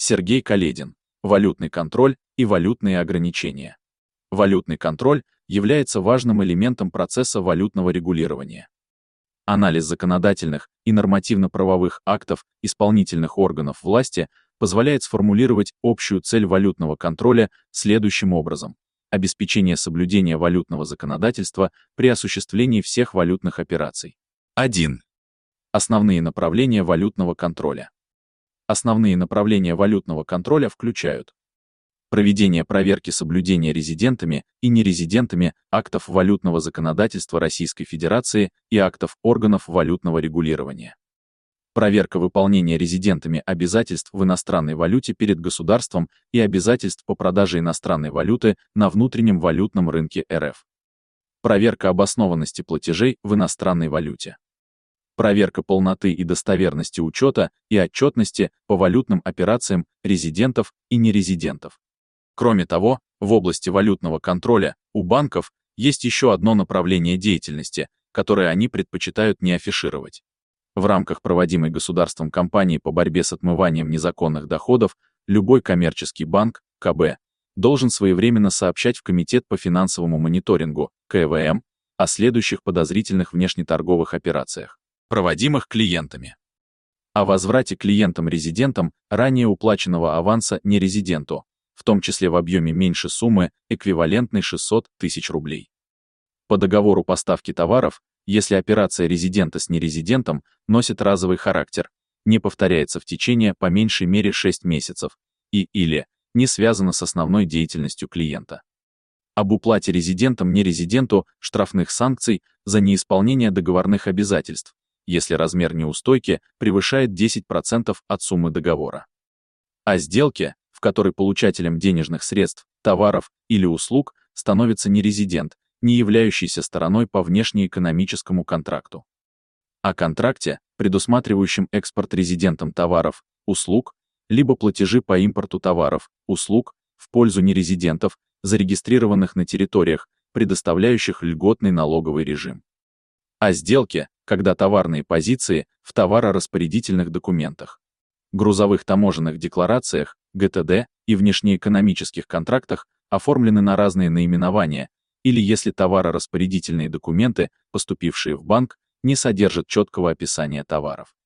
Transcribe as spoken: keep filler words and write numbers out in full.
Сергей Каледин. Валютный контроль и валютные ограничения. Валютный контроль является важным элементом процесса валютного регулирования. Анализ законодательных и нормативно-правовых актов исполнительных органов власти позволяет сформулировать общую цель валютного контроля следующим образом: обеспечение соблюдения валютного законодательства при осуществлении всех валютных операций. один. Основные направления валютного контроля. Основные направления валютного контроля включают: проведение проверки соблюдения резидентами и нерезидентами актов валютного законодательства Российской Федерации и актов органов валютного регулирования. Проверка выполнения резидентами обязательств в иностранной валюте перед государством и обязательств по продаже иностранной валюты на внутреннем валютном рынке эр эф. Проверка обоснованности платежей в иностранной валюте. Проверка полноты и достоверности учета и отчетности по валютным операциям резидентов и нерезидентов. Кроме того, в области валютного контроля у банков есть еще одно направление деятельности, которое они предпочитают не афишировать. В рамках проводимой государством кампании по борьбе с отмыванием незаконных доходов любой коммерческий банк, ка бэ, должен своевременно сообщать в Комитет по финансовому мониторингу, ка эф эм, о следующих подозрительных внешнеторговых операциях, проводимых клиентами. О возврате клиентам-резидентам ранее уплаченного аванса нерезиденту, в том числе в объеме меньше суммы, эквивалентной шестьсот тысяч рублей. По договору поставки товаров, если операция резидента с нерезидентом носит разовый характер, не повторяется в течение по меньшей мере шесть месяцев и или не связана с основной деятельностью клиента. Об уплате резидентам-нерезиденту штрафных санкций за неисполнение договорных обязательств, если размер неустойки превышает десять процентов от суммы договора. О сделке, в которой получателем денежных средств, товаров или услуг становится нерезидент, не являющийся стороной по внешнеэкономическому контракту. О контракте, предусматривающем экспорт резидентам товаров, услуг, либо платежи по импорту товаров, услуг в пользу нерезидентов, зарегистрированных на территориях, предоставляющих льготный налоговый режим. О сделке, когда товарные позиции в товарораспорядительных документах, грузовых таможенных декларациях, гэ тэ дэ и внешнеэкономических контрактах оформлены на разные наименования, или если товарораспорядительные документы, поступившие в банк, не содержат четкого описания товаров.